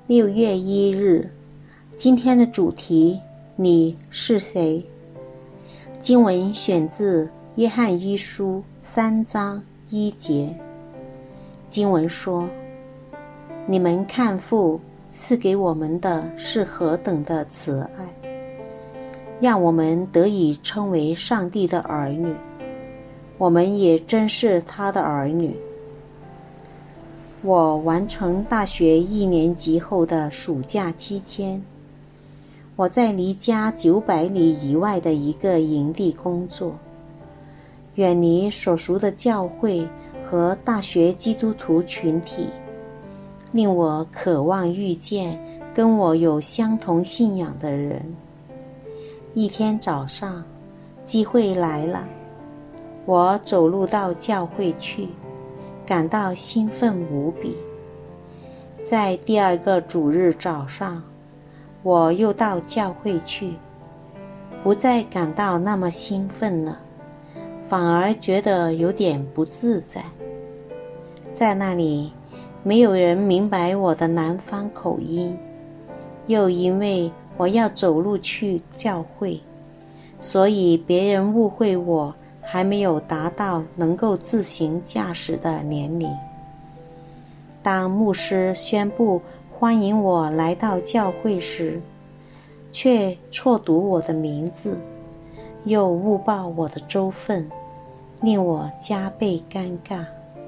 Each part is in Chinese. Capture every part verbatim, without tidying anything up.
六月一日，今天的主题，你是谁？经文选自约翰一书三章一节。经文说，你们看父赐给我们的是何等的慈爱，让我们得以称为上帝的儿女，我们也真是他的儿女。我完成大学一年级后的暑假期间，我在离家九百里以外的一个营地工作，远离所属的教会和大学基督徒群体，令我渴望遇见跟我有相同信仰的人。一天早上，机会来了，我走路到教会去，感到兴奋无比。在第二个主日早上，我又到教会去，不再感到那么兴奋了，反而觉得有点不自在。在那里，没有人明白我的南方口音，又因为我要走路去教会，所以别人误会我还没有达到能够自行驾驶的年龄。当牧师宣布欢迎我来到教会时，却错读我的名字，又误报我的州份，令我加倍尴尬。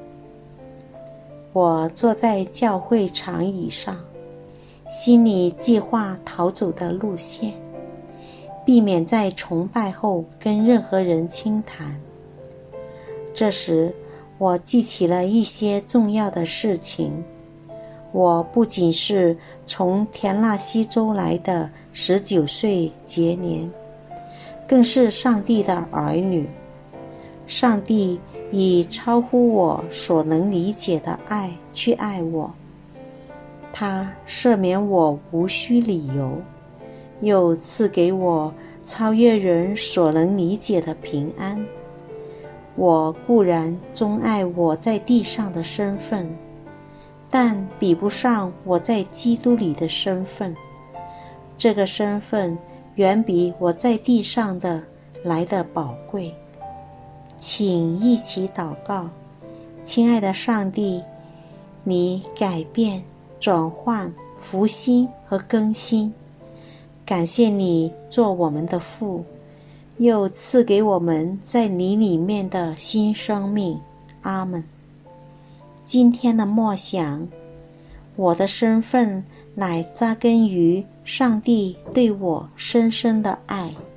我坐在教会长椅上，心里计划逃走的路线，避免在崇拜后跟任何人倾谈。这时，我记起了一些重要的事情。我不仅是从田纳西州来的十九岁结年，更是上帝的儿女。上帝以超乎我所能理解的爱去爱我，他赦免我无需理由，又赐给我超越人所能理解的平安。我固然钟爱我在地上的身份，但比不上我在基督里的身份。这个身份远比我在地上的来得宝贵。请一起祷告。亲爱的上帝，你改变、转换、复兴和更新。感谢你做我们的父，又赐给我们在你里面的新生命。阿们。今天的默想，我的身份乃扎根于上帝对我深深的爱。